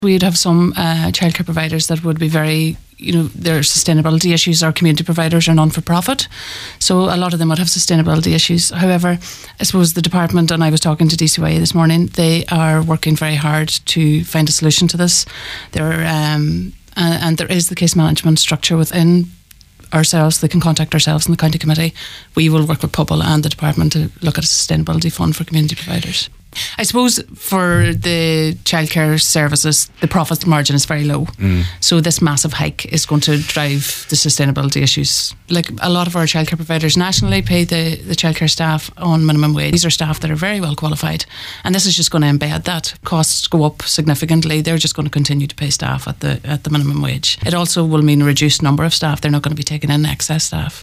We'd have some childcare providers that would be very, their sustainability issues. Our community providers are non-for-profit, so a lot of them would have sustainability issues. However, I suppose the department, and I was talking to DCYA this morning, they are working very hard to find a solution to this. And there is the case management structure within ourselves. They can contact ourselves in the county committee. We will work with Pobal and the department to look at a sustainability fund for community providers. I suppose for the childcare services, the profit margin is very low. So this massive hike is going to drive the sustainability issues. Like a lot of our childcare providers nationally pay the childcare staff on minimum wage. These are staff that are very well qualified, and this is just going to embed that. Costs go up significantly. They're just going to continue to pay staff at the minimum wage. It also will mean a reduced number of staff. They're not going to be taking in excess staff.